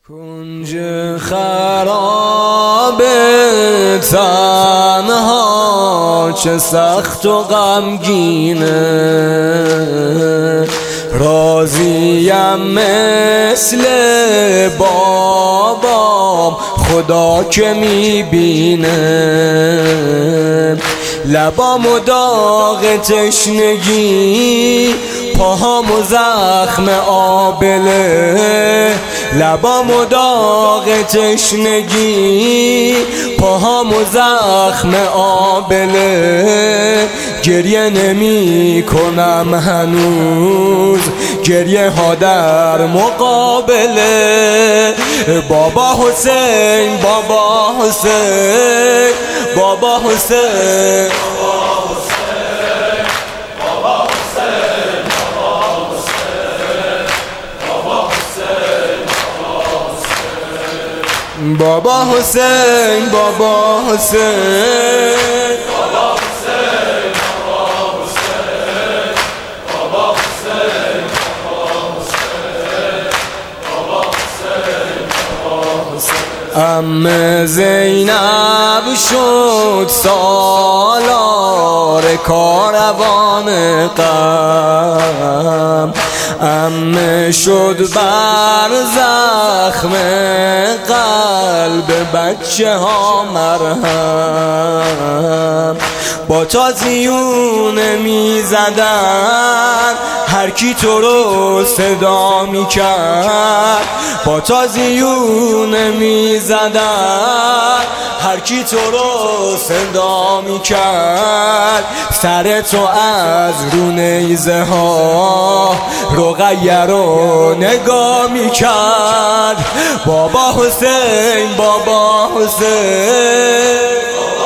کنج خراب تنها چه سخت و غمگینه، راضیم مثل بابام خدا که میبینه. لبامو داغ تشنگی، پاهامو زخم آبله. لبامو داغ تشنگی، پاهامو زخم آبله. گریه نمی کنم هنوز، گریه ها در مقابله. بابا حسین، بابا حسین، بابا حسین، بابا حسین، بابا حسین، بابا حسین، بابا حسین، بابا حسین، بابا حسین. عمه زینب شد سالار کاروان غم، عمه شد بر زخم قلب بچه ها مرهم. با تازیونه می زدن هر کی تو رو صدا می کرد، با تازیونه می زدن هر کی تو رو صدا می کرد. سر تو از رو نیزه ها رقیه رو نگاه می کرد. بابا حسین، بابا حسین،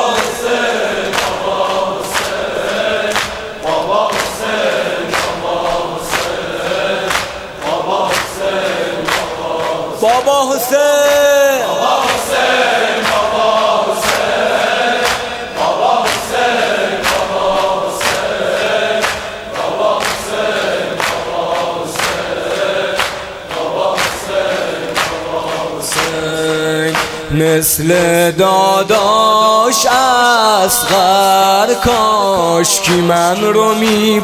بابا حسین، بابا حسین، بابا حسین، بابا حسین، بابا حسین، بابا حسین، بابا حسین، بابا حسین، بابا حسین. مثل داداش اصغر کاش کی من رو می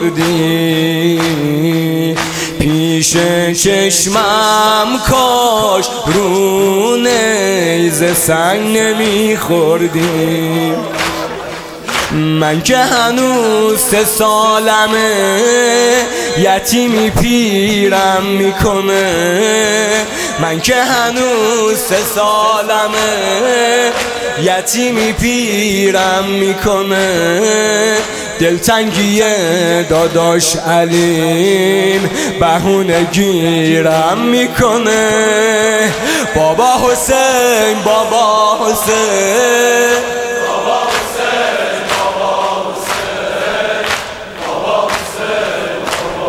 بردی، پیش چشمم کاش رو نیزه سنگ نمی خوردی. من که هنوز 3 سالمه، یتیمی پیرم میکنه. من که هنوز 3 سالمه، یتیمی پیرم میکنه. دلتنگی داداش علیم بهونه گیرم میکنه. بابا حسین، بابا حسین، بابا حسین، بابا حسین، بابا حسین،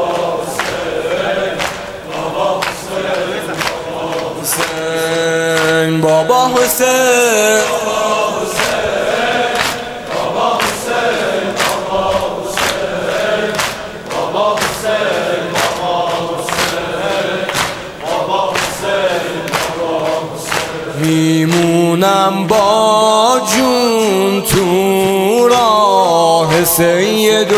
بابا حسین، بابا حسین، بابا حسین. میمونم با جون تو راه سید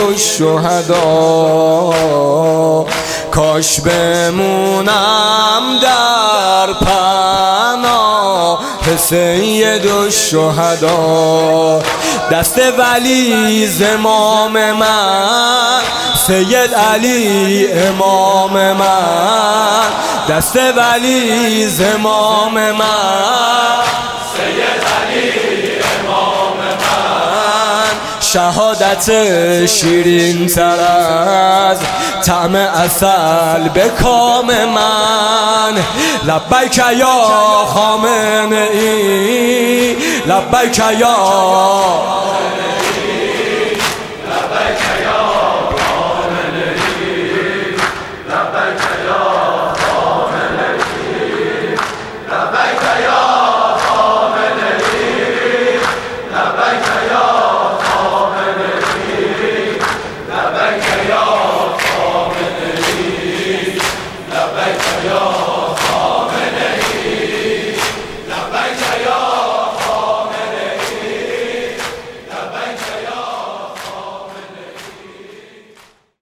الشهدا، کاش بمونم در پناه سید الشهدا. دست ولی زمام من، سید علی امام من. دست ولی زمام من، سید علی امام من. شهادت شیرین تر از طعم عسل به کام من. لبیک یا خامنه‌ای، لبیک یا